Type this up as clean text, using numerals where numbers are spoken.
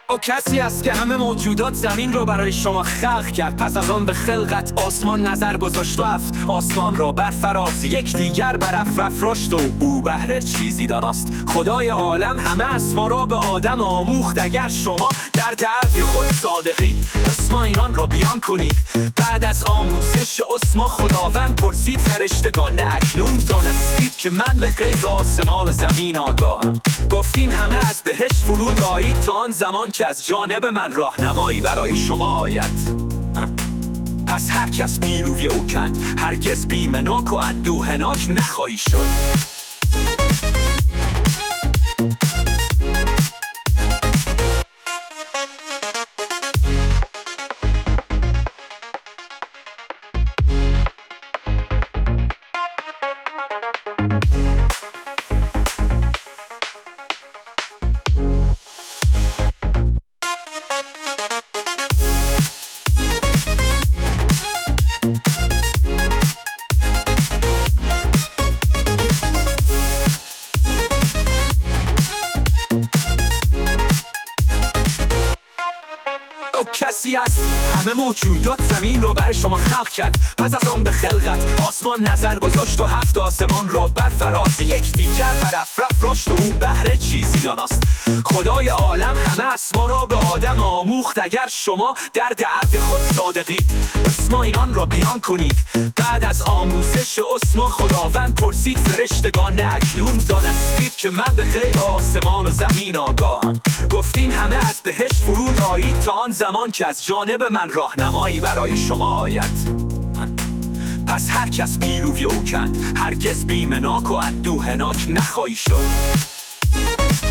او کسی است که همه موجودات زمین رو برای شما خلق کرد. پس از آن به خلقت آسمان نظر گذاشت و هفت آسمان را برفراز، یکدیگر برافراشت و او بهر چیزی دانست. خدای عالم همه اسما را به آدم آموخت. اگر شما در دعوی خود صادقید، اسما اینان را بیان کنید. بعد از آموزش اسما خداوند پرسید فرشتگان، اکنون دانستید که من به غیب آسمان و زمین آگاهم. گفتیم همه از بهشت فرود آیید تا آن زمان که از جانب من راهنمایی برای شما آید. پس هر کس پیروی او کرد، هرگز بیمناک و اندوهناک نخواهی شد. کسی است همه موجودات زمین رو برای شما خلق کرد. پس از آن به خلقت آسمان نظر گذاشت و هفت آسمان را برفراز، یکدیگر برافراشت و او بهر چیزی دانست. خدای عالم همه اسما را به آدم آموخت. اگر شما در دعوی خود صادقید، اسما اینان را بیان کنید. بعد از آموزش اسما خداوند پرسید فرشتگان، اکنون دانستید که من به غیب آسمان و زمین آگاهم. گفتیم همه از بهشت فرود آیید تا آن زمان که از جانب من راهنمایی برای شما آید. پس هر کس پیروی او کرد، هرگز بیمناک و اندوهناک نخواهی شد.